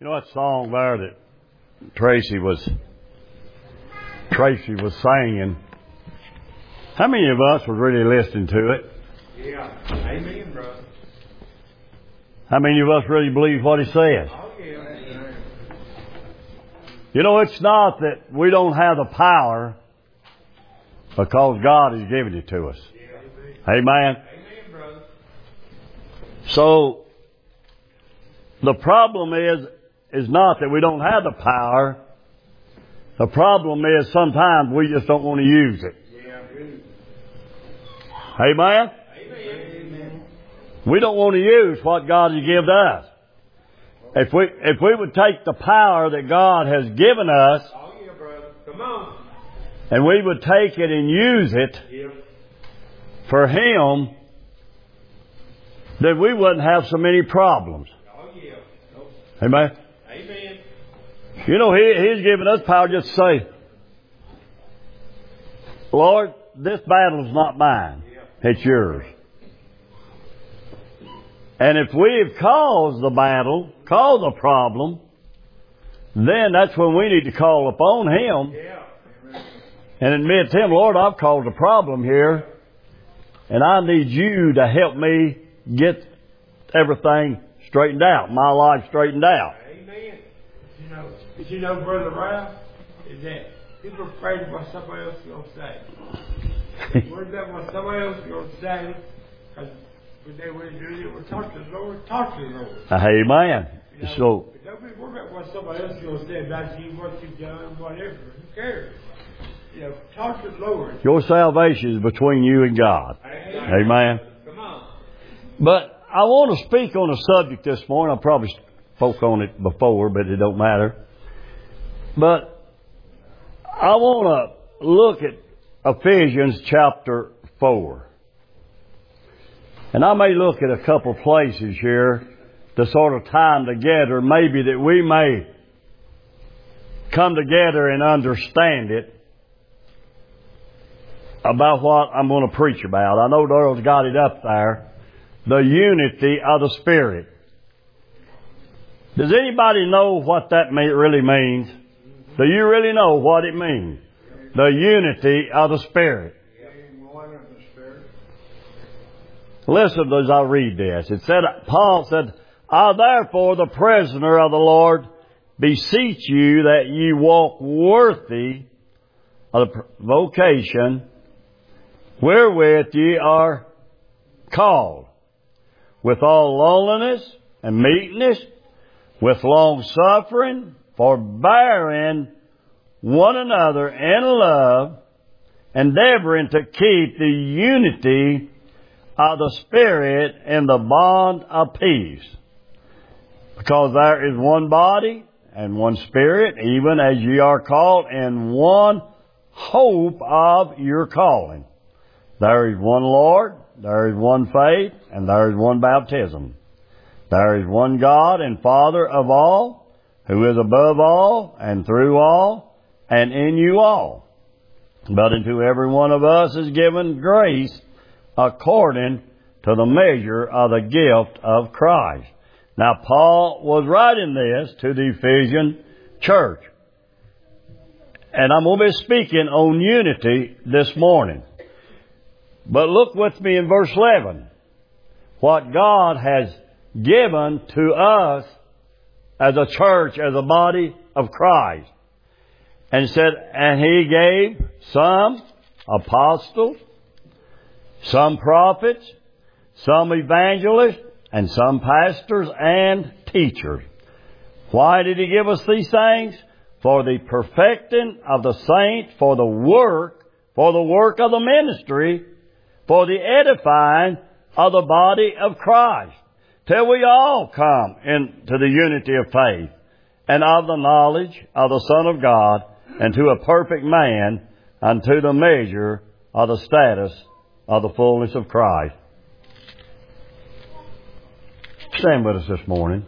You know that song there that Tracy was singing? How many of us were really listening to it? Yeah. Amen, brother. How many of us really believe what he says? Oh, yeah. You know, it's not that we don't have the power because God has given it to us. Yeah. Amen? Amen, brother. So, the problem is not that we don't have the power. The problem is sometimes we just don't want to use it. Yeah, good. Amen? Amen. We don't want to use what God has given us. If we would take the power that God has given us, Oh, yeah, brother. Come on. and we would take it and use it Yeah. for Him, then we wouldn't have so many problems. Oh, yeah. Nope. Amen? Amen. You know, He's given us power just to say, Lord, this battle is not mine. Yeah. It's yours. And if we've caused the battle, caused the problem, then that's when we need to call upon Him Yeah. and admit to Him, Lord, I've caused a problem here, and I need You to help me get everything straightened out, my life straightened out. Amen. You know, Brother Ralph, is that people are afraid of what somebody else is going to say. Worried about what somebody else is going to say. Because when they want to do it, we'll talk to the Lord, talk to the Lord. Amen. You know, So, but don't be worried about what somebody else is going to say about you, what you've done, whatever. Who cares? You know, talk to the Lord. your salvation is between you and God. Amen. Come on. But I want to speak on a subject this morning. I probably spoke on it before, but it don't matter. But I want to look at Ephesians chapter 4. And I may look at a couple places here to sort of tie them together, maybe that we may come together and understand it about what I'm going to preach about. I know Daryl's got it up there. The unity of the Spirit. Does anybody know what that really means? Do you really know what it means? The unity of the Spirit. Listen as I read this. It said, Paul said, I therefore, the prisoner of the Lord, beseech you that ye walk worthy of the vocation wherewith ye are called, with all lowliness and meekness, with long suffering, forbearing one another in love, endeavoring to keep the unity of the Spirit in the bond of peace. Because there is one body and one Spirit, even as ye are called, in one hope of your calling. There is one Lord, there is one faith, and there is one baptism. There is one God and Father of all, who is above all, and through all, and in you all. But unto every one of us is given grace according to the measure of the gift of Christ. Now, Paul was writing this to the Ephesian church. And I'm going to be speaking on unity this morning. But look with me in verse 11. What God has given to us as a church, as a body of Christ. And said, and He gave some apostles, some prophets, some evangelists, and some pastors and teachers. Why did He give us these things? For the perfecting of the saints, for the work of the ministry, for the edifying of the body of Christ, till we all come into the unity of faith and of the knowledge of the Son of God, and to a perfect man, unto the measure of the status of the fullness of Christ. Stand with us this morning.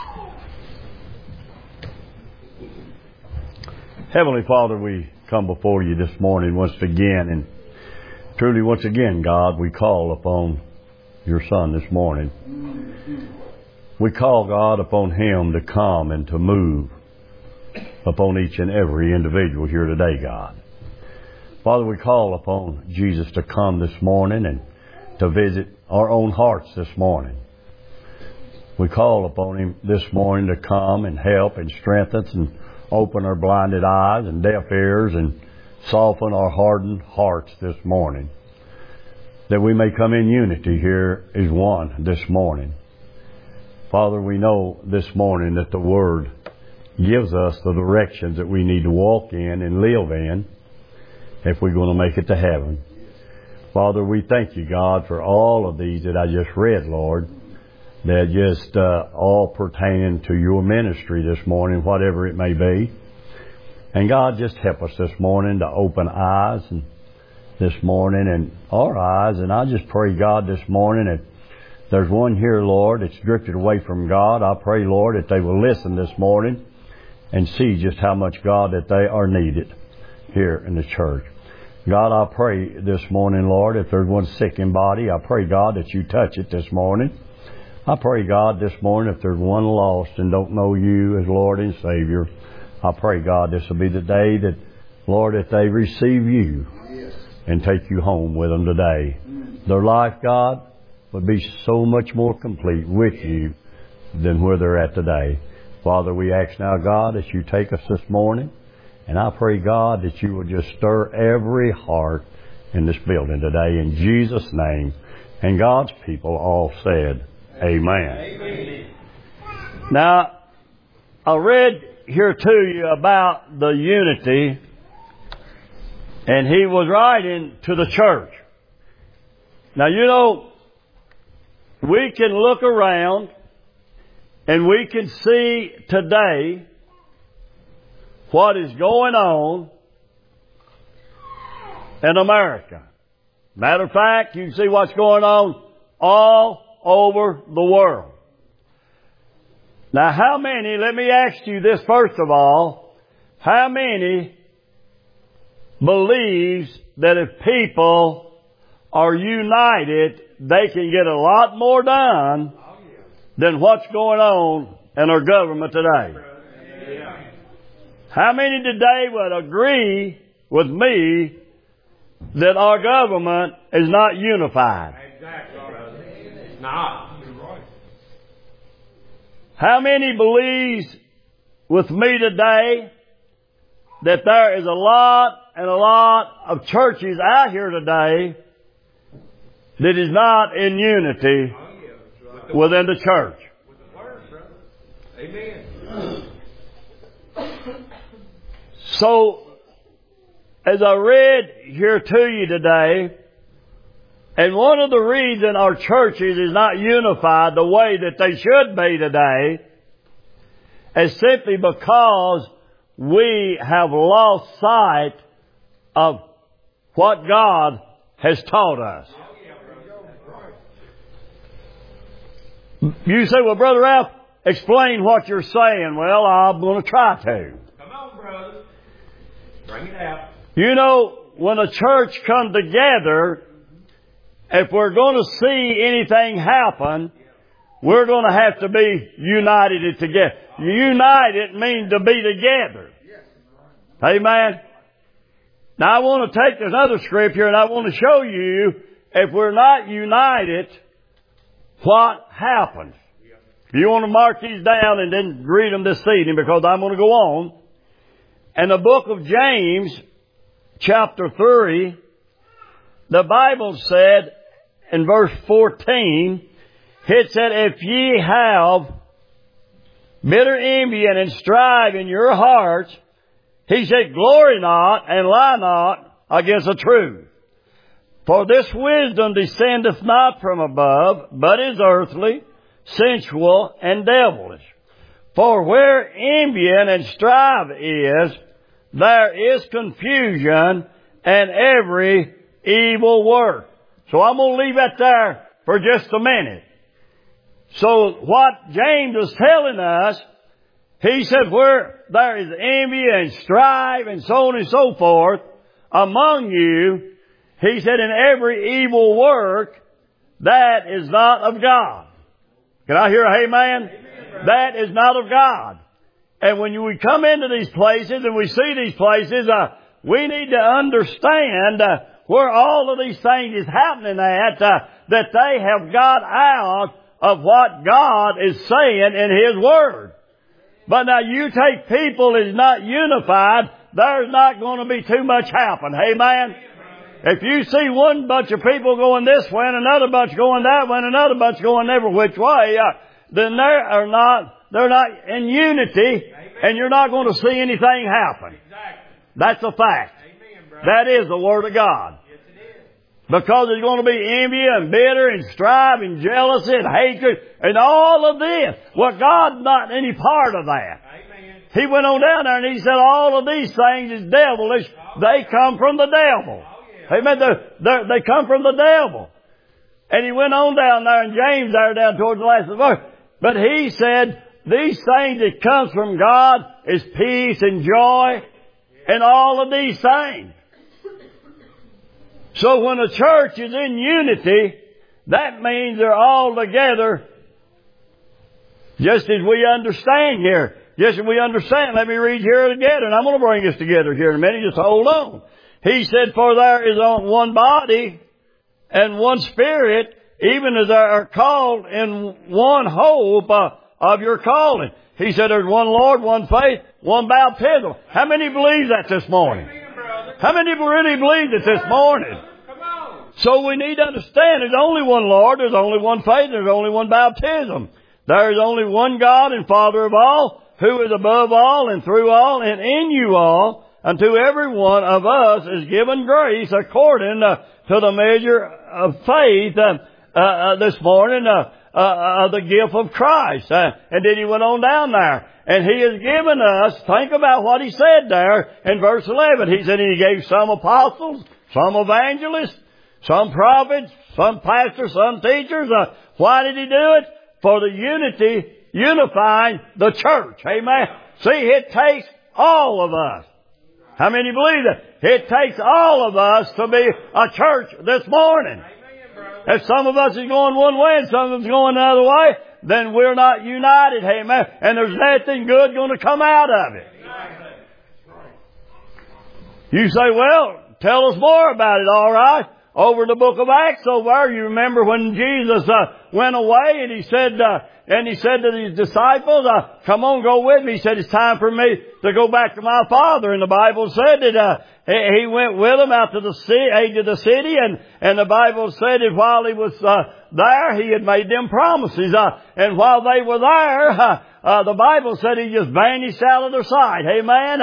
Heavenly Father, we come before You this morning once again, and truly once again, God, we call upon Your Son this morning. We call God upon Him to come and to move upon each and every individual here today, God. Father, we call upon Jesus to come this morning and to visit our own hearts this morning. We call upon Him this morning to come and help and strengthen us and open our blinded eyes and deaf ears and soften our hardened hearts this morning, that we may come in unity here as one this morning. Father, we know this morning that the Word gives us the directions that we need to walk in and live in if we're going to make it to heaven. Father, we thank You, God, for all of these that I just read, Lord. They're just all pertaining to Your ministry this morning, whatever it may be. And God, just help us this morning to open eyes and this morning and our eyes. And I just pray, God, this morning that there's one here, Lord, that's drifted away from God. I pray, Lord, that they will listen this morning and see just how much, God, that they are needed here in the church. God, I pray this morning, Lord, if there's one sick in body, I pray, God, that You touch it this morning. I pray, God, this morning, if there's one lost and don't know You as Lord and Savior, I pray, God, this will be the day that, Lord, that they receive You and take You home with them today. Their life, God, would be so much more complete with You than where they're at today. Father, we ask now, God, that You take us this morning. And I pray, God, that You will just stir every heart in this building today in Jesus' name. And God's people all said, Amen. Amen. Now, I read here to you about the unity, and he was writing to the church. Now, you know, we can look around and we can see today what is going on in America. Matter of fact, you can see what's going on all over the world. Now, how many, let me ask you this first of all, how many believes that if people are united, they can get a lot more done than what's going on in our government today? How many today would agree with me that our government is not unified? Exactly. It's not. You're right. How many believes with me today that there is a lot of churches out here today that is not in unity within the church? With the word, brother. Amen. So, as I read here to you today, and one of the reasons our churches is not unified the way that they should be today is simply because we have lost sight of what God has taught us. You say, well, Brother Ralph, explain what you're saying. Well, I'm going to try to. Come on, brother. Bring it out. You know, when a church comes together, if we're going to see anything happen, we're going to have to be united together. United means to be together. Amen. Now I want to take this other scripture and I want to show you if we're not united, what happens. If you want to mark these down and then read them this evening because I'm going to go on. In the book of James, chapter 3, the Bible said in verse 14, it said, if ye have bitter envy and strife in your hearts, he said, glory not and lie not against the truth. For this wisdom descendeth not from above, but is earthly, sensual, and devilish. For where envy and strife is, there is confusion and every evil work. So I'm going to leave that there for just a minute. So what James was telling us, he said where there is envy and strife and so on and so forth among you, he said in every evil work, that is not of God. Can I hear a amen? That is not of God. And when we come into these places and we see these places, we need to understand where all of these things is happening at, that they have got out of what God is saying in His Word. But now you take people that is not unified, there's not going to be too much happen. Amen? If you see one bunch of people going this way and another bunch going that way and another bunch going every which way, then they're not in unity, and you're not going to see anything happen. That's a fact. That is the Word of God. Because there's going to be envy and bitter and strife and jealousy and hatred and all of this. Well, God's not any part of that. Amen. He went on down there and He said all of these things is devilish. They come from the devil. Amen. They come from the devil. And He went on down there in James there down towards the last of the verse. But He said these things that comes from God is peace and joy and all of these things. So when a church is in unity, that means they're all together, just as we understand here. Just as we understand. Let me read here again, and I'm going to bring this together here in a minute. Just hold on. He said, for there is one body and one Spirit, even as they are called in one hope of your calling. He said there's one Lord, one faith, one baptism. How many believe that this morning? How many really believe it this morning? So we need to understand there's only one Lord, there's only one faith, there's only one baptism. There is only one God and Father of all, who is above all and through all and in you all. Unto every one of us is given grace according to the measure of faith this morning, the gift of Christ. And then He went on down there. And He has given us, think about what He said there in verse 11. He said He gave some apostles, some evangelists, some prophets, some pastors, some teachers. Why did He do it? For the unifying the church. Amen. See, it takes all of us. How many believe that? It takes all of us to be a church this morning. If some of us is going one way and some of us going another way, then we're not united, amen. And there's nothing good going to come out of it. You say, well, tell us more about it, all right. Over the book of Acts over, you remember when Jesus went away and He said to His disciples, come on, go with me. He said, it's time for me to go back to my Father. And the Bible said that He went with them out to the edge of the city, and the Bible said that while He was there, He had made them promises. And while they were there, the Bible said He just vanished out of their sight. Amen.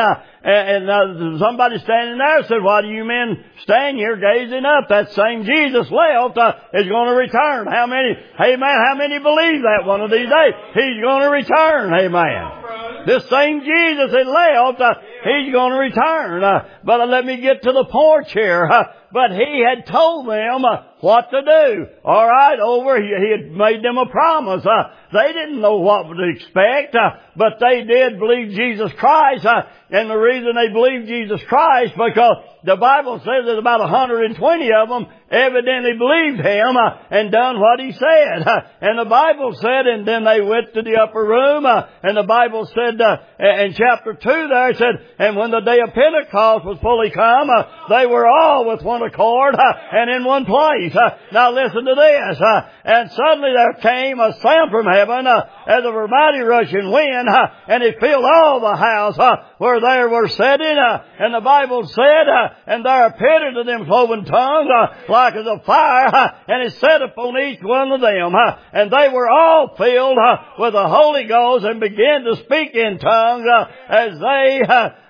And somebody standing there said, why do you men stand here gazing up? That same Jesus left is going to return. How many? Amen. How many believe that one of these days? He's going to return. Amen. This same Jesus that left, He's going to return. But let me get to the porch here. But He had told them what to do. All right, He had made them a promise. They didn't know what to expect, but they did believe Jesus Christ. And the reason they believed Jesus Christ, because the Bible says that about 120 of them evidently believed Him and done what He said. And the Bible said, and then they went to the upper room, and the Bible said in chapter 2 there, it said, and when the day of Pentecost was fully come, they were all with one accord and in one place. Now listen to this. And suddenly there came a sound from heaven as of a mighty rushing wind, and it filled all the house where they were sitting. And the Bible said, and there appeared unto them cloven tongues like as of fire, and it sat upon each one of them. And they were all filled with the Holy Ghost and began to speak in tongues as they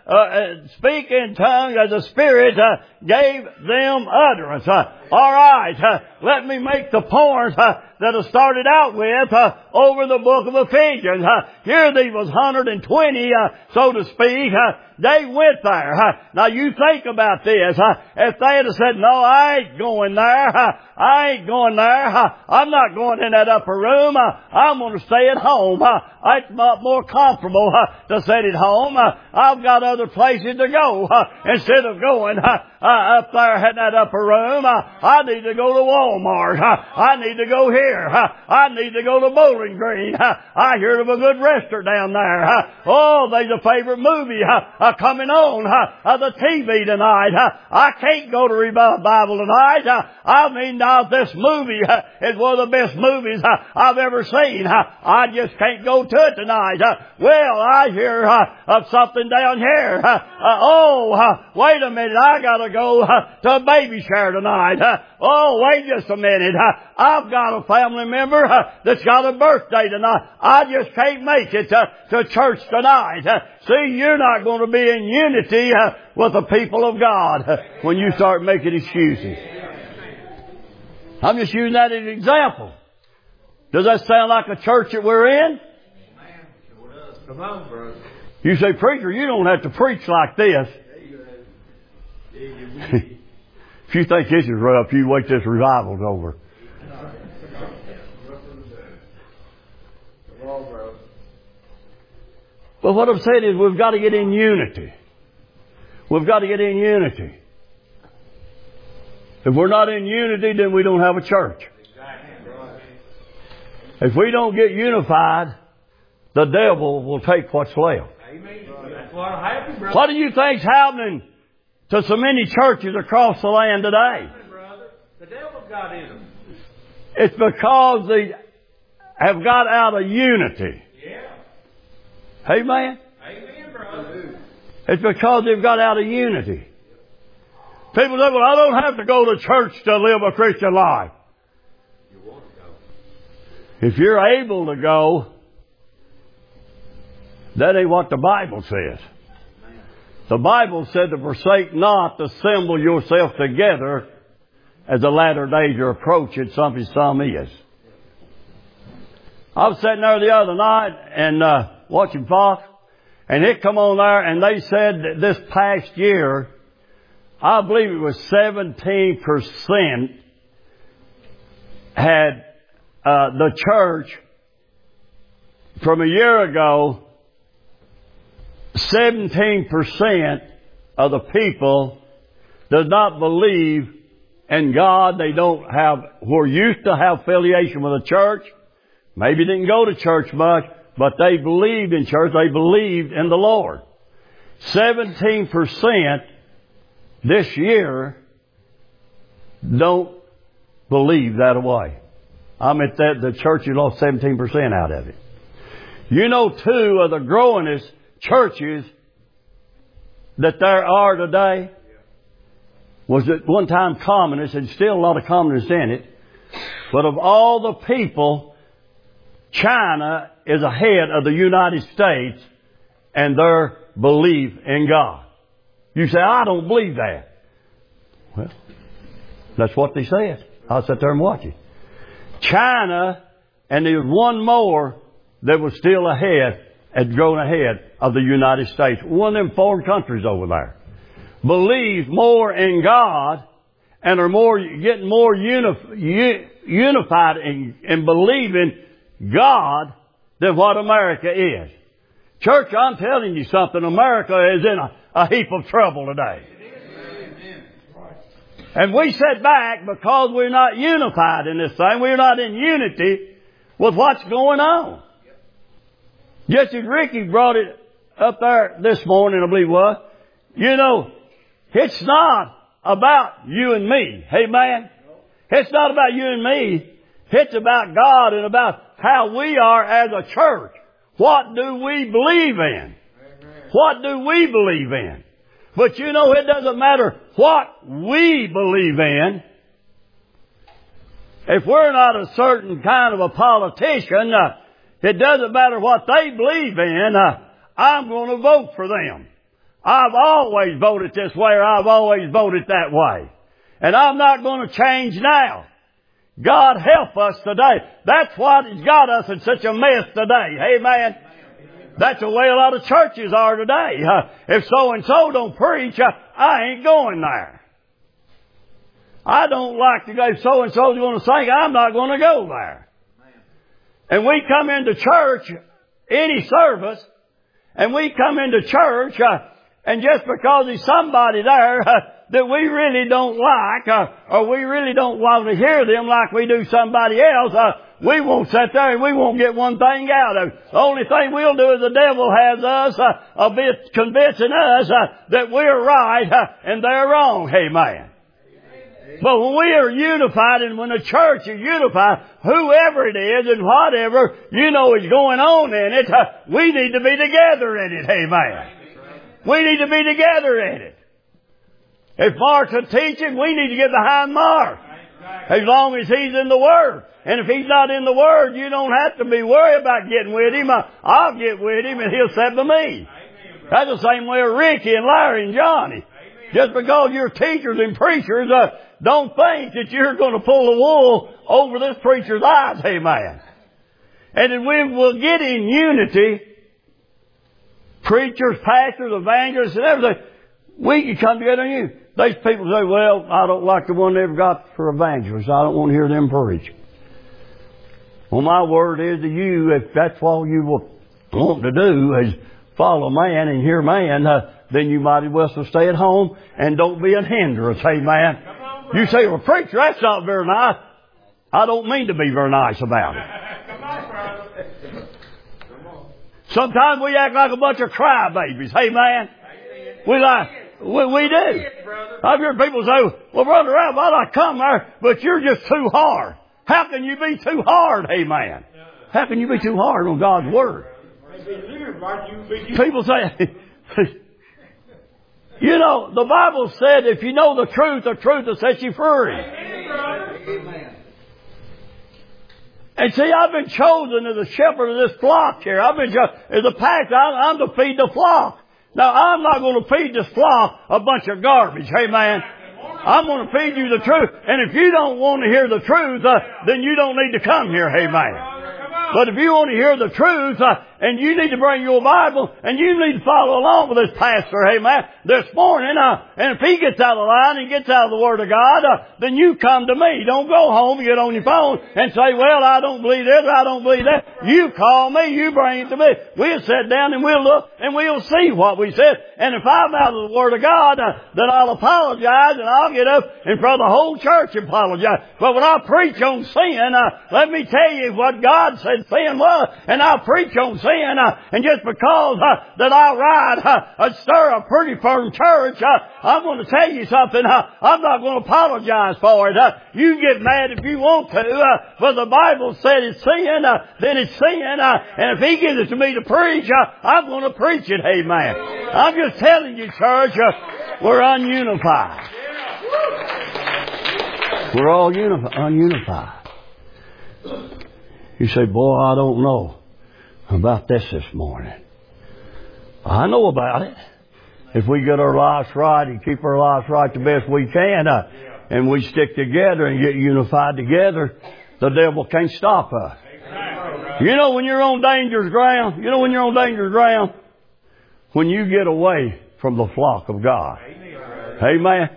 speak in tongues as the Spirit gave them utterance. All right, let me make the point that I started out with over the book of Ephesians. Here these was 120, so to speak. They went there. Now you think about this. If they had said, no, I ain't going there. I ain't going there. I'm not going in that upper room. I'm going to stay at home. It's more comfortable to sit at home. I've got other other places to go instead of going up there in that upper room. I need to go to Walmart. I need to go here. I need to go to Bowling Green. I heard of a good restaurant down there. Oh, there's a favorite movie coming on the TV tonight. I can't go to revival tonight. I mean, now this movie is one of the best movies I've ever seen. I just can't go to it tonight. Well, I hear of something down here. Wait a minute. I gotta go to a baby shower tonight. Wait just a minute. I've got a family member that's got a birthday tonight. I just can't make it to church tonight. See, you're not going to be in unity with the people of God when you start making excuses. I'm just using that as an example. Does that sound like a church that we're in? Come on, brother. You say, preacher, you don't have to preach like this. If you think this is rough, you wait till this revival's over. But what I'm saying is we've got to get in unity. We've got to get in unity. If we're not in unity, then we don't have a church. If we don't get unified, the devil will take what's left. What do you think's happening to so many churches across the land today? The devil got in them. It's because they have got out of unity. Yeah. Amen? Amen, brother. It's because they've got out of unity. People say, well, I don't have to go to church to live a Christian life. You want to go. If you're able to go, that ain't what the Bible says. The Bible said to forsake not to assemble yourself together as the latter days are approaching. Some is. I was sitting there the other night and watching Fox, and it come on there, and they said that this past year, I believe it was 17% had the church from a year ago. 17% of the people does not believe in God. They were used to have affiliation with a church. Maybe didn't go to church much, but they believed in church. They believed in the Lord. 17% this year don't believe that way. I mean, the church has lost 17% out of it. You know, two of the growingest churches that there are today was at one time communist, and still a lot of communists in it. But of all the people, China is ahead of the United States and their belief in God. You say, I don't believe that. Well, that's what they said. I'll sit there and watch it. China, and there's one more that was still ahead, had grown ahead of the United States. One of them foreign countries over there believes more in God and are getting more unified in believing God than what America is. Church, I'm telling you something. America is in a heap of trouble today. And we sit back because we're not unified in this thing. We're not in unity with what's going on. Just as Ricky brought it up there this morning, I believe it was, you know, it's not about you and me. Amen? It's not about you and me. It's about God and about how we are as a church. What do we believe in? What do we believe in? But you know, it doesn't matter what we believe in. If we're not a certain kind of a politician, it doesn't matter what they believe in. I'm going to vote for them. I've always voted this way, or I've always voted that way. And I'm not going to change now. God help us today. That's what has got us in such a mess today. Amen. That's the way a lot of churches are today. If so-and-so don't preach, I ain't going there. I don't like to go. If so-and-so's going to sing, I'm not going to go there. And we come into church, any service, and we come into church, And just because there's somebody there that we really don't like, or we really don't want to hear them like we do somebody else, we won't sit there and we won't get one thing out of it. The only thing we'll do is the devil has us a bit convincing us that we're right and they're wrong. Amen. But when we are unified and when the church is unified, whoever it is and whatever, is going on in it, we need to be together in it. Amen. We need to be together in it. If Mark's a teaching, we need to get behind Mark. As long as he's in the Word. And if he's not in the Word, you don't have to be worried about getting with him. I'll get with him and he'll sit with me. That's the same way with Ricky and Larry and Johnny. Just because you're teachers and preachers, don't think that you're going to pull the wool over this preacher's eyes. Amen. And then we will get in unity, preachers, pastors, evangelists, and everything. We can come together in unity. These people say, well, I don't like the one they've got for evangelists. I don't want to hear them preach. Well, my word is to you, if that's all you want to do is follow man and hear man, then you might as well stay at home and don't be a hindrance. Amen. You say, well, preacher, that's not very nice. I don't mean to be very nice about it. Come on, brother. Sometimes we act like a bunch of crybabies. Amen. We do. I've heard people say, well, Brother Ralph, I come there, but you're just too hard. How can you be too hard? Amen. How can you be too hard on God's Word? People say, the Bible said if you know the truth will set you free. Amen. And see, I've been chosen as a shepherd of this flock here. I've been chosen as a pastor. I'm to feed the flock. Now, I'm not going to feed this flock a bunch of garbage. Amen. I'm going to feed you the truth. And if you don't want to hear the truth, then you don't need to come here. Amen. But if you want to hear the truth, and you need to bring your Bible, and you need to follow along with this pastor, amen, this morning, and if he gets out of line and gets out of the Word of God, then you come to me. Don't go home and get on your phone and say, well, I don't believe this, I don't believe that. You call me, you bring it to me. We'll sit down and we'll look and we'll see what we said. And if I'm out of the Word of God, then I'll apologize and I'll get up in front of the whole church and apologize. But when I preach on sin, let me tell you what God said sin was, and I'll preach on sin, and just because that I ride stir a pretty firm church, I'm going to tell you something. I'm not going to apologize for it. You can get mad if you want to, but the Bible said it's sin, then it's sin, and if He gives it to me to preach, I'm going to preach it. Amen. I'm just telling you, church, we're ununified. We're all ununified. You say, boy, I don't know about this morning. I know about it. If we get our lives right and keep our lives right the best we can, and we stick together and get unified together, the devil can't stop us. You know when you're on dangerous ground? When you get away from the flock of God. Amen.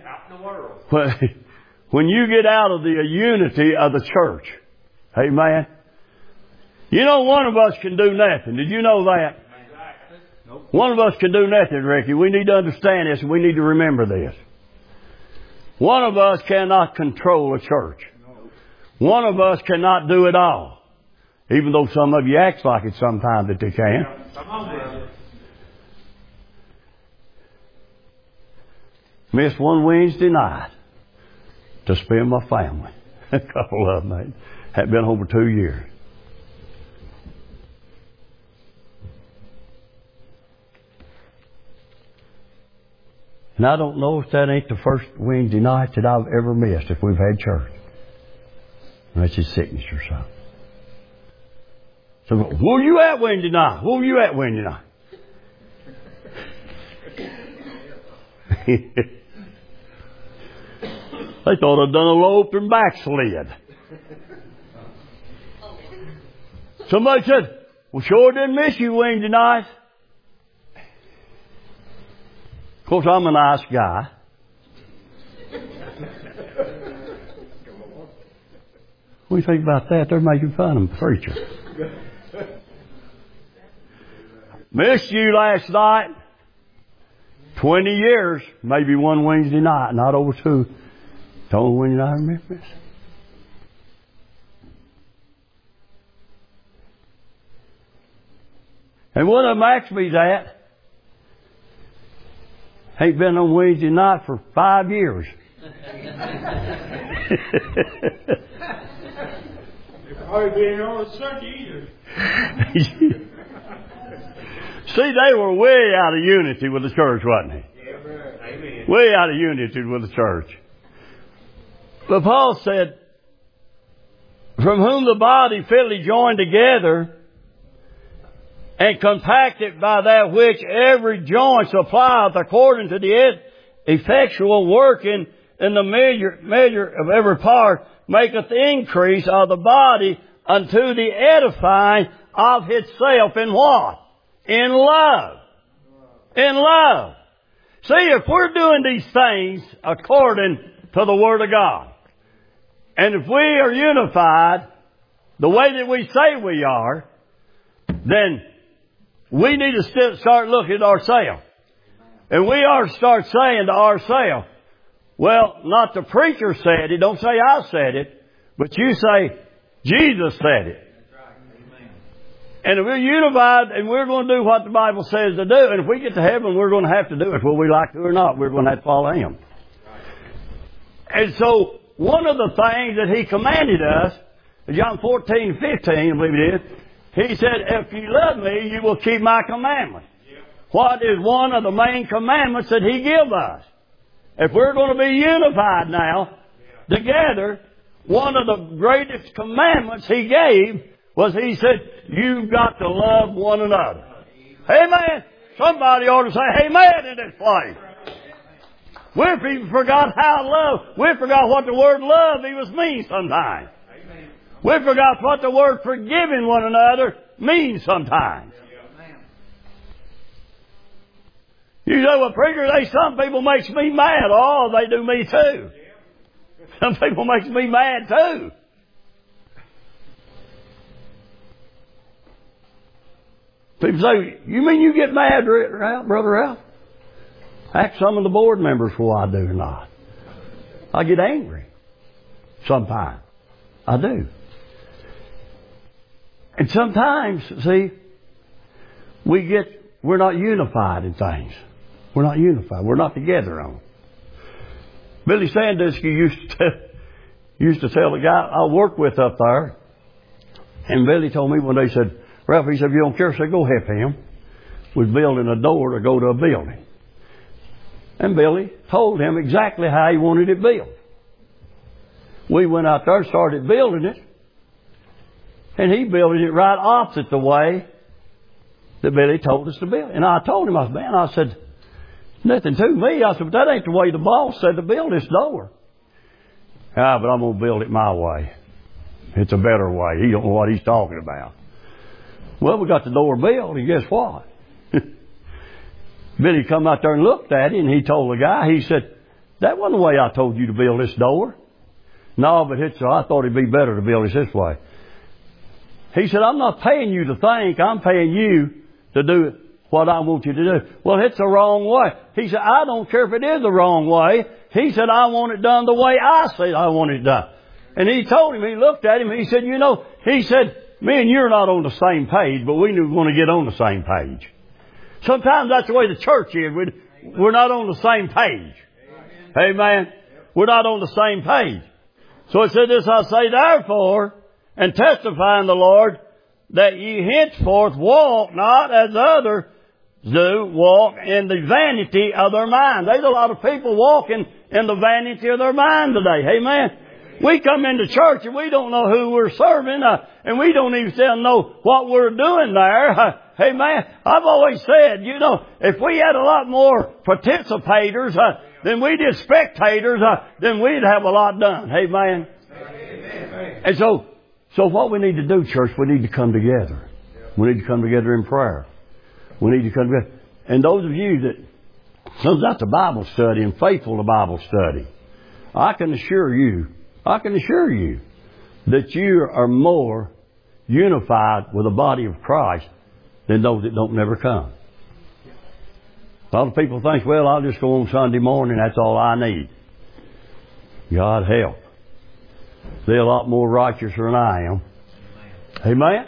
When you get out of the unity of the church. Amen. You know, one of us can do nothing. Did you know that? One of us can do nothing, Ricky. We need to understand this and we need to remember this. One of us cannot control a church. One of us cannot do it all. Even though some of you act like it sometimes that they can. Missed one Wednesday night to spend my family. A couple of them, mate. Hadn't been home for 2 years. And I don't know if that ain't the first Wednesday night that I've ever missed if we've had church. Unless it's sickness or something. So, where were you at Wednesday night? Where were you at Wednesday night? They thought I'd done eloped and backslid. Somebody said, well, sure didn't miss you Wednesday night. Of course, I'm a nice guy. What do you think about that? They're making fun of the preacher. Missed you last night. 20 years, maybe one Wednesday night, not over two. The only Wednesday night I remember this. And one of them asked me that. Ain't been on Wednesday night for 5 years. Probably been on Sunday either. See, they were way out of unity with the church, wasn't they? Amen. Way out of unity with the church. But Paul said, from whom the body fitly joined together and compacted by that which every joint supplieth according to the effectual working in the measure of every part, maketh increase of the body unto the edifying of itself in what? In love. In love. See, if we're doing these things according to the Word of God, and if we are unified the way that we say we are, then we need to start looking at ourselves. And we ought to start saying to ourselves, well, not the preacher said it, don't say I said it, but you say Jesus said it. And if we're unified and we're going to do what the Bible says to do, and if we get to heaven, we're going to have to do it, whether we like to or not. We're going to have to follow Him. And so, one of the things that He commanded us, in John 14:15, I believe it is, He said, if you love me, you will keep my commandments. What is one of the main commandments that He give us? If we're going to be unified now, together, one of the greatest commandments He gave was He said, you've got to love one another. Amen. Somebody ought to say amen in this place. We've even forgot how love, we forgot what the word love even means sometimes. We forgot what the word forgiving one another means sometimes. You say, well, preacher, some people makes me mad. Oh, they do me too. Some people makes me mad too. People say, you mean you get mad, Ralph, Brother Ralph? Ask some of the board members why I do or not. I get angry. Sometimes. I do. And sometimes, see, we're not unified in things. We're not unified. We're not together on. Billy Sandusky used to tell the guy I worked with up there, and Billy told me one day, he said, Ralph, he said, if you don't care, say, go help him with building a door to go to a building. And Billy told him exactly how he wanted it built. We went out there and started building it, and he built it right opposite the way that Billy told us to build. And I told him, I said, nothing to me. I said, but that ain't the way the boss said to build this door. But I'm going to build it my way. It's a better way. He don't know what he's talking about. Well, we got the door built, and guess what? Billy come out there and looked at it, and he told the guy, he said, that wasn't the way I told you to build this door. No, but I thought it'd be better to build it this way. He said, I'm not paying you to think, I'm paying you to do what I want you to do. Well, it's the wrong way. He said, I don't care if it is the wrong way. He said, I want it done the way I say I want it done. And he told him, he looked at him, he said, he said, me and you're not on the same page, but we want to get on the same page. Sometimes that's the way the church is. We're not on the same page. Amen. We're not on the same page. So it said this, I say therefore, and testify in the Lord, that ye henceforth walk not as others do, walk in the vanity of their mind. There's a lot of people walking in the vanity of their mind today. Amen. We come into church and we don't know who we're serving, and we don't even know what we're doing there. Amen. I've always said, if we had a lot more participators than we did spectators, then we'd have a lot done. Amen. And so what we need to do, church, we need to come together. We need to come together in prayer. We need to come together. And those of you that comes out to Bible study and faithful to Bible study, I can assure you that you are more unified with the body of Christ than those that don't never come. A lot of people think, well, I'll just go on Sunday morning, that's all I need. God help. They're a lot more righteous than I am. Amen?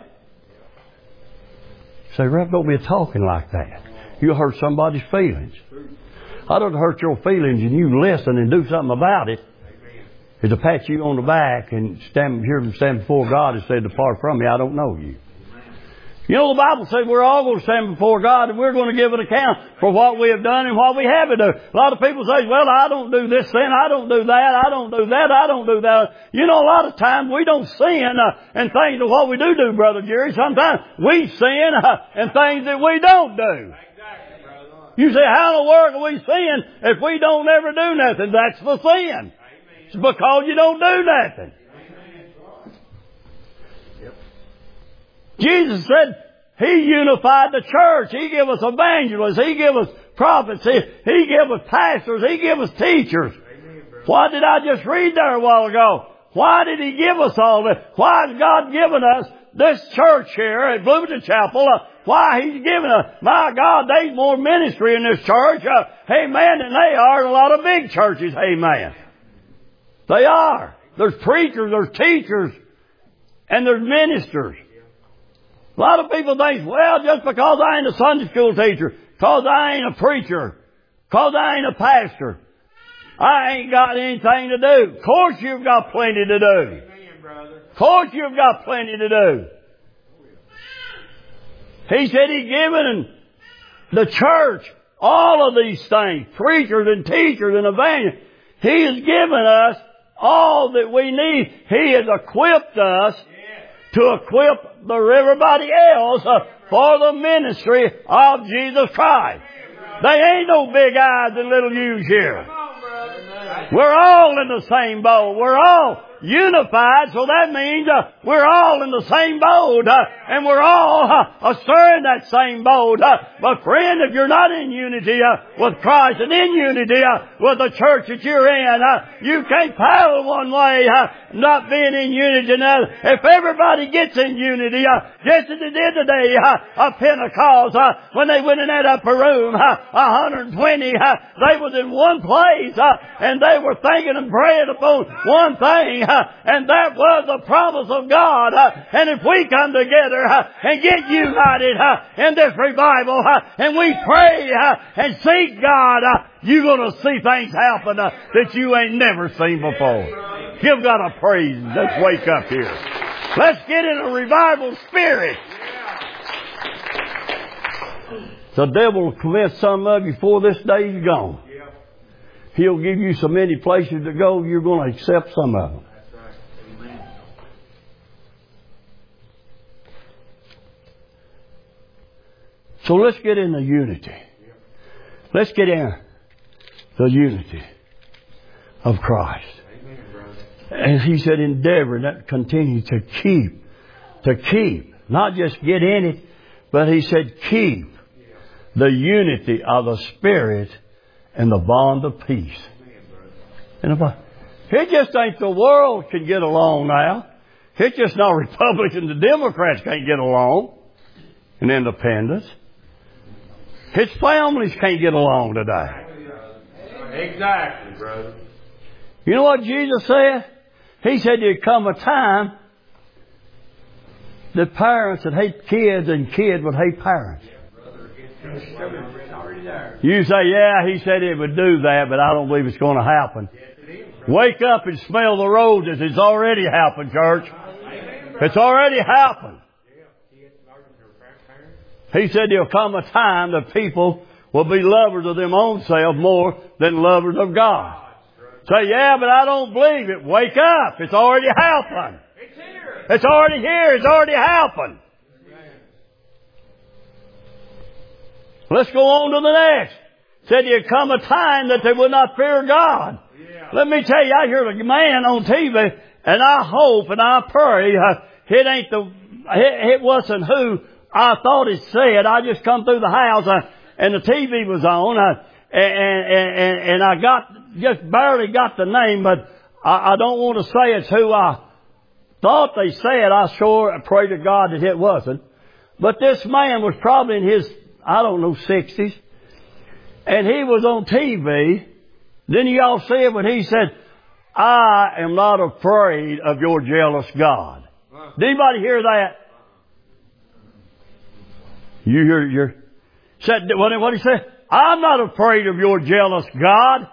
Say, Rev, don't be talking like that. You'll hurt somebody's feelings. I don't hurt your feelings and you listen and do something about it. Is to pat you on the back and stand before God and say, depart from me, I don't know you. You know, the Bible says we're all going to stand before God and we're going to give an account for what we have done and what we haven't done. A lot of people say, well, I don't do this sin, I don't do that, I don't do that, I don't do that. You know, a lot of times we don't sin and things of what we do, Brother Jerry. Sometimes we sin and things that we don't do. You say, how in the world can we sin if we don't ever do nothing? That's the sin. It's because you don't do nothing. Jesus said He unified the church. He gave us evangelists. He gave us prophets. He gave us pastors. He gave us teachers. Why did I just read there a while ago? Why did He give us all this? Why has God given us this church here at Bloomington Chapel? Why He's given us? My God, there's more ministry in this church, amen, than they are in a lot of big churches, amen. They are. There's preachers, there's teachers, and there's ministers. A lot of people think, well, just because I ain't a Sunday school teacher, because I ain't a preacher, because I ain't a pastor, I ain't got anything to do. Of course you've got plenty to do. Of course you've got plenty to do. He said He's given the church all of these things, preachers and teachers and evangelists. He has given us all that we need. He has equipped us to equip everybody else for the ministry of Jesus Christ. They ain't no big eyes and little U's here. We're all in the same boat. We're all unified, so that means we're all in the same boat, and we're all stirring that same boat. But friend, if you're not in unity with Christ and in unity with the church that you're in, you can't paddle one way, not being in unity another. If everybody gets in unity, just as they did today of Pentecost, when they went in that upper room, 120, they was in one place, and they were thinking and praying upon one thing, and that was the promise of God. And if we come together and get united in this revival, and we pray and seek God, you're going to see things happen that you ain't never seen before. Give God a praise. Let's wake up here. Let's get in a revival spirit. The devil will convince some of you before this day is gone. He'll give you so many places to go, you're going to accept some of them. So let's get in the unity. Let's get in the unity of Christ. And He said, endeavor, that continue to keep, not just get in it, but He said, keep the unity of the Spirit and the bond of peace. And it just ain't the world can get along now. It's just not Republicans and Democrats can't get along and independents. His families can't get along today. Exactly, brother. You know what Jesus said? He said there'd come a time that parents would hate kids and kids would hate parents. You say, yeah, He said it would do that, but I don't believe it's going to happen. Wake up and smell the roses. It's already happened, church. It's already happened. He said there'll come a time that people will be lovers of them own self more than lovers of God. Say, yeah, but I don't believe it. Wake up. It's already happened. It's already here. It's already happened. Let's go on to the next. Said there'd come a time that they would not fear God. Let me tell you, I hear a man on TV, and I hope and I pray it wasn't who I thought it said. I just come through the house and the TV was on, and I just barely got the name, but I don't want to say it's who I thought they said. I sure pray to God that it wasn't. But this man was probably in his, 60s. And he was on TV. Then y'all see it when he said, I am not afraid of your jealous God. Did anybody hear that? You hear said what he said? I'm not afraid of your jealous God.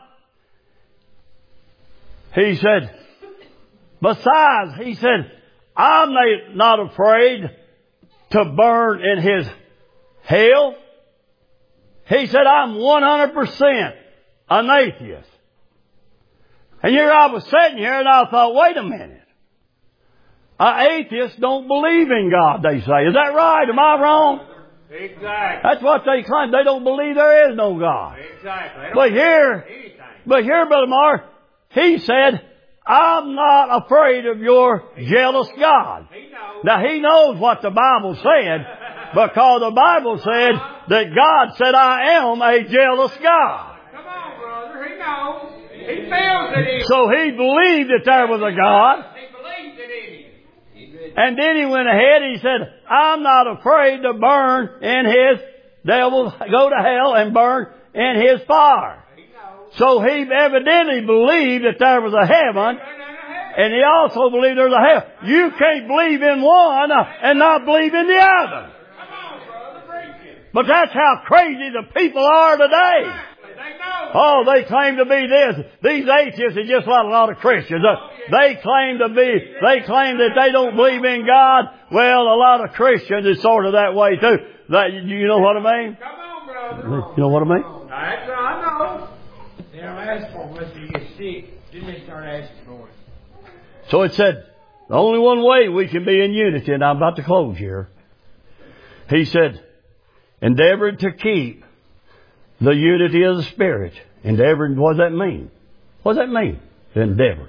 He said, besides, he said, I'm not afraid to burn in his hell. He said, I'm 100% an atheist. And here I was sitting here and I thought, wait a minute. Atheists don't believe in God, they say. Is that right? Am I wrong? Exactly. That's what they claim. They don't believe there is no God. Exactly. But here, Brother Mark, he said, I'm not afraid of your jealous God. He knows. Now, he knows what the Bible said, because the Bible said that God said, I am a jealous God. Come on, brother. He knows. He feels it in. So he believed that there was a God. He believes it in him. And then he went ahead and he said, I'm not afraid to burn in his devil, go to hell and burn in his fire. He knows. So he evidently believed that there was a heaven, and he also believed there was a hell. You can't believe in one and not believe in the other. Come on, brother. Preach it. But that's how crazy the people are today. They know. Oh, they claim to be this. These atheists are just like a lot of Christians. They claim that they don't believe in God. Well, a lot of Christians is sort of that way too. You know what I mean? Come on, brother. You know what I mean? That's what I know. They don't ask for it unless you get sick. Then they start asking for it. So it said, the only one way we can be in unity, and I'm about to close here. He said, endeavor to keep the unity of the Spirit. Endeavor, what does that mean? What does that mean? Endeavor.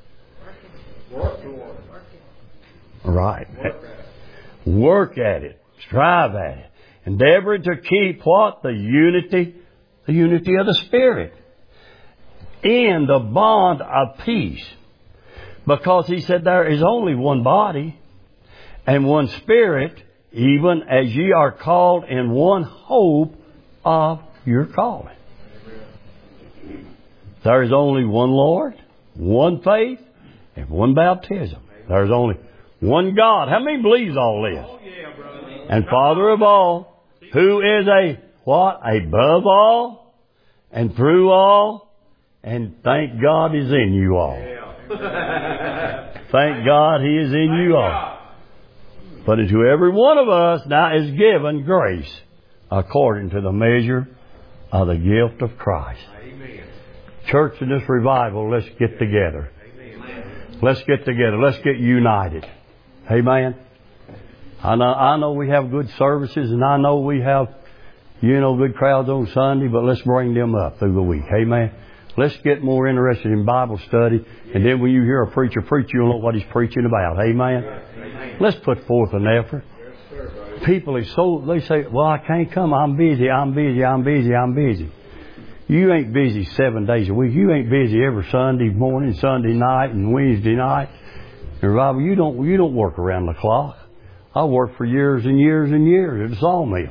Right. Work at it. Strive at it. Endeavor to keep what? The unity of the Spirit. In the bond of peace. Because he said there is only one body and one Spirit, even as ye are called in one hope of your calling. There is only one Lord, one faith, and one baptism. There's only one God. How many believes all this? Oh, yeah, brother. And Father of all, who is a what? Above all and through all, and thank God is in you all. Thank God He is in you all. But to every one of us now is given grace according to the measure of the gift of Christ. Amen. Church, in this revival, let's get together. Amen. Let's get together. Let's get united. Amen. I know we have good services, and I know we have, good crowds on Sunday, but let's bring them up through the week. Amen. Let's get more interested in Bible study, and then when you hear a preacher preach, you'll know what he's preaching about. Amen. Amen. Let's put forth an effort. People they say, well, I can't come. I'm busy. You ain't busy 7 days a week. You ain't busy every Sunday morning, Sunday night, and Wednesday night. And revival, you don't work around the clock. I worked for years and years and years at a sawmill.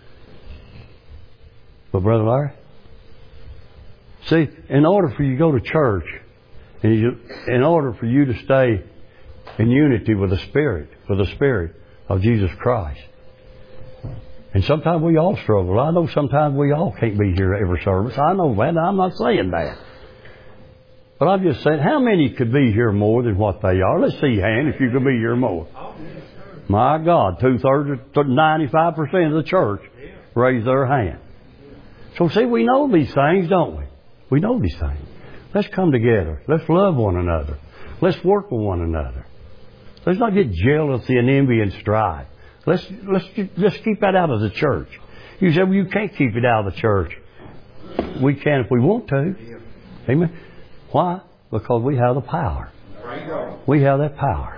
But Brother Larry, see, in order for you to go to church, in order for you to stay in unity with the Spirit of Jesus Christ. And sometimes we all struggle. I know sometimes we all can't be here every service. I know that. I'm not saying that. But I'm just saying, how many could be here more than what they are? Let's see your hand if you could be here more. My God, 2/3, 95% of the church raise their hand. So see, we know these things, don't we? We know these things. Let's come together. Let's love one another. Let's work with one another. Let's not get jealousy and envy and strife. Let's keep that out of the church. You say, well, you can't keep it out of the church. We can if we want to. Amen. Why? Because we have the power. We have that power.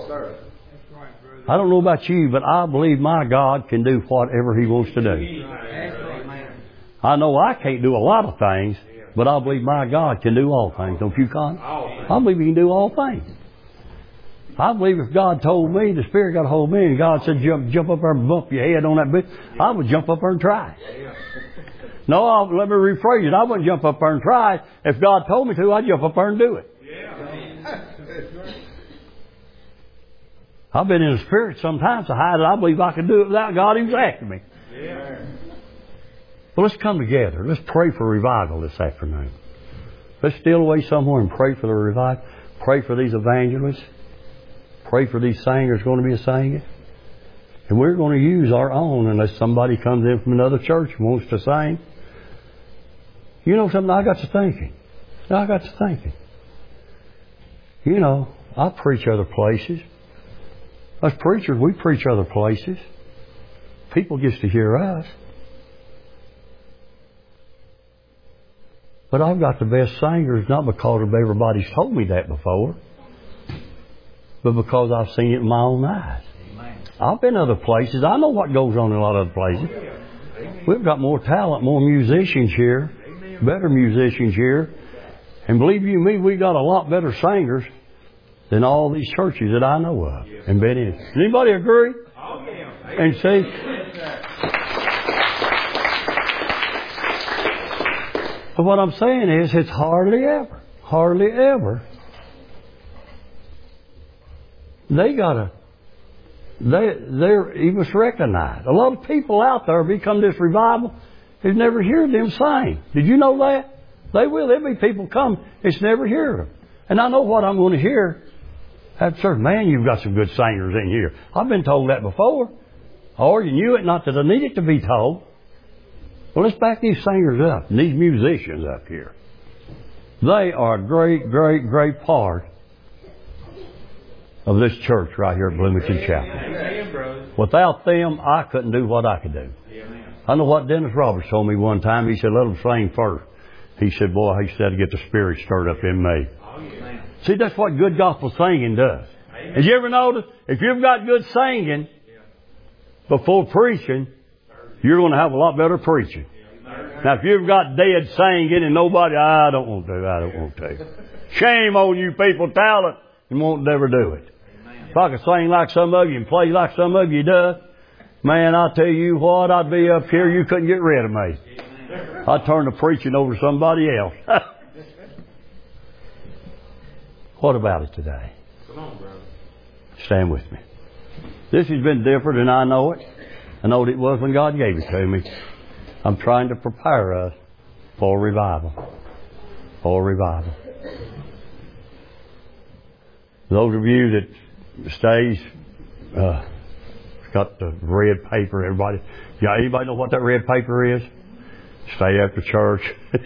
I don't know about you, but I believe my God can do whatever He wants to do. I know I can't do a lot of things, but I believe my God can do all things. Don't you, Con? I believe He can do all things. I believe if God told me, the Spirit got a hold of me, and God said, jump up there and bump your head on that bit, I would jump up there and try. No, let me rephrase it. I wouldn't jump up there and try. If God told me to, I'd jump up there and do it. I've been in the Spirit sometimes so high that I believe I could do it without God even asking me. Well, let's come together. Let's pray for revival this afternoon. Let's steal away somewhere and pray for the revival. Pray for these evangelists. Pray for these singers going to be singing. And we're going to use our own unless somebody comes in from another church and wants to sing. You know something? I got to thinking. You know, I preach other places. Us preachers, we preach other places. People get to hear us. But I've got the best singers not because everybody's told me that before, but because I've seen it in my own eyes. I've been other places. I know what goes on in a lot of other places. We've got more talent, more musicians here, better musicians here. And believe you me, we got a lot better singers than all these churches that I know of and been in. Does anybody agree? And see, but what I'm saying is, it's hardly ever. You must recognize. A lot of people out there become this revival who've never heard them sing. Did you know that? They will. There'll be people come that's never heard them. And I know what I'm going to hear. That's certain. Man, you've got some good singers in here. I've been told that before. Or you knew it, not that I need it to be told. Well, let's back these singers up and these musicians up here. They are a great, great, great part of this church right here at Bloomington Chapel. Without them, I couldn't do what I could do. I know what Dennis Roberts told me one time. He said, let them sing first. He said, boy, he said to get the Spirit stirred up in me. See, that's what good gospel singing does. Have you ever noticed? If you've got good singing before preaching, you're going to have a lot better preaching. Now, if you've got dead singing and nobody, I don't want to. Shame on you people, talent, and won't never do it. If I could sing like some of you and play like some of you do, man, I'll tell you what, I'd be up here, you couldn't get rid of me. I'd turn the preaching over to somebody else. What about it today? Come on, brother. Stand with me. This has been different, and I know it. I know what it was when God gave it to me. I'm trying to prepare us for revival. Those of you that stays, got the red paper, everybody. Yeah, anybody know what that red paper is? Stay after church.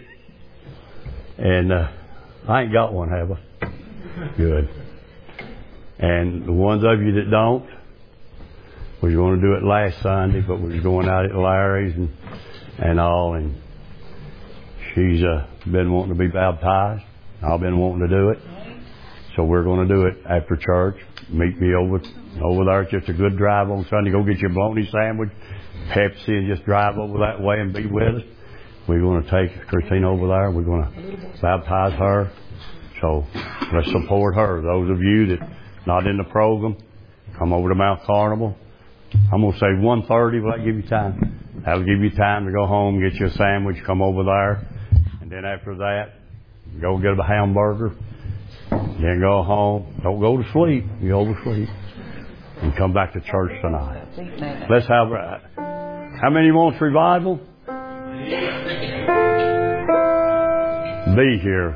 And I ain't got one, have I? Good. And the ones of you that don't, we was going to do it last Sunday, but we was going out at Larry's and all, and she's been wanting to be baptized. I've been wanting to do it. So we're going to do it after church. Meet me over there. It's just a good drive on Sunday. Go get your bologna sandwich, Pepsi, and just drive over that way and be with us. We're going to take Christina over there. We're going to baptize her. So let's support her. Those of you that not in the program, come over to Mount Carnival. I'm going to say 1:30. Will that give you time? That'll give you time to go home, get you a sandwich, come over there. And then after that, go get a hamburger. Then go home. Don't go to sleep. You oversleep. And come back to church tonight. Let's have... How many wants revival? Be here.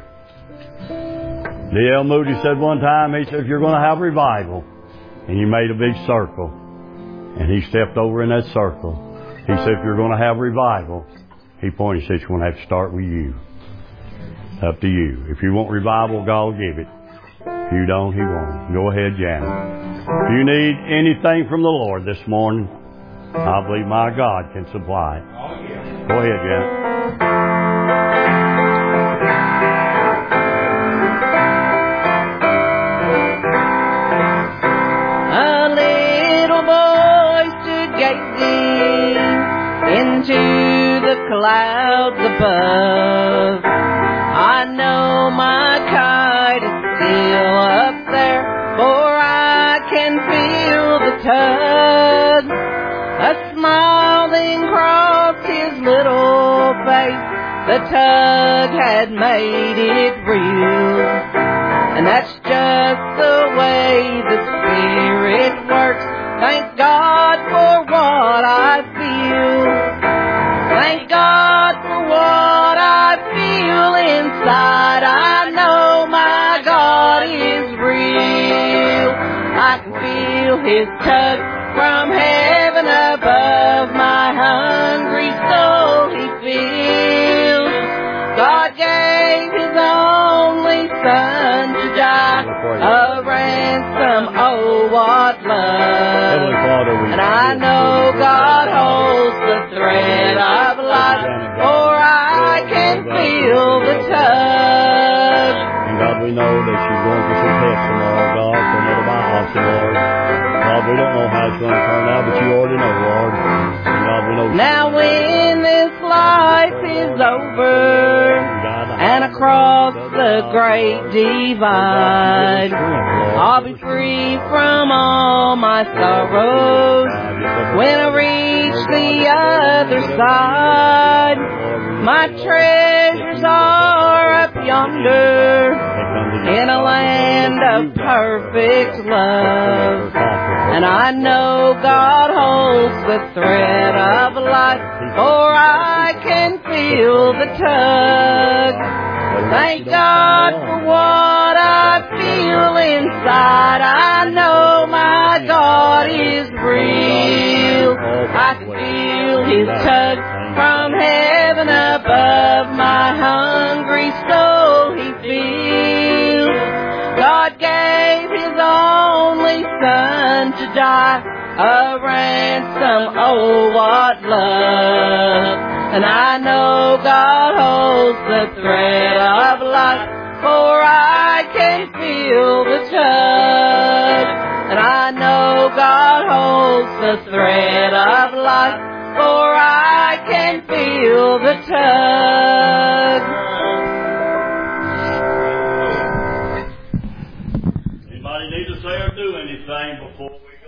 D.L. Moody said one time, he said, if you're going to have revival, and you made a big circle, and he stepped over in that circle, he said, if you're going to have revival, he pointed, he said, you're going to have to start with you. Up to you. If you want revival, God will give it. If you don't, He won't. Go ahead, Janet. If you need anything from the Lord this morning, I believe my God can supply it. Go ahead, Janet. A little voice stood gazing into the clouds above. I know my kite is still up there, for I face, the tug had made it real. And that's just the way the Spirit works. Thank God for what I feel. Thank God for what I feel inside. I know my God is real. I can feel His tug from heaven above. My hungry soul He feels. God gave His only Son to die, a ransom, oh what love. And I know God holds the thread of life, for I can feel the tug. And God, we know that you're going through some tests tomorrow, God, for another biopsy, Lord. God, we don't know how it's going to turn out, but you already know, Lord. And God, we know. Now when this life is over, and across the great divide, I'll be free from all my sorrows when I reach the other side. My treasures are up yonder in a land of perfect love, and I know God holds the thread of life, for I can feel the tug. Thank God for what I feel inside. I know my God is real. I can feel His tug from heaven above. My hungry soul He feels. God gave His only Son to die, a ransom, oh what love. And I know God holds the thread of life, for I can feel the tug. And I know God holds the thread of life, for I can feel the tug. Anybody need to say or do anything before we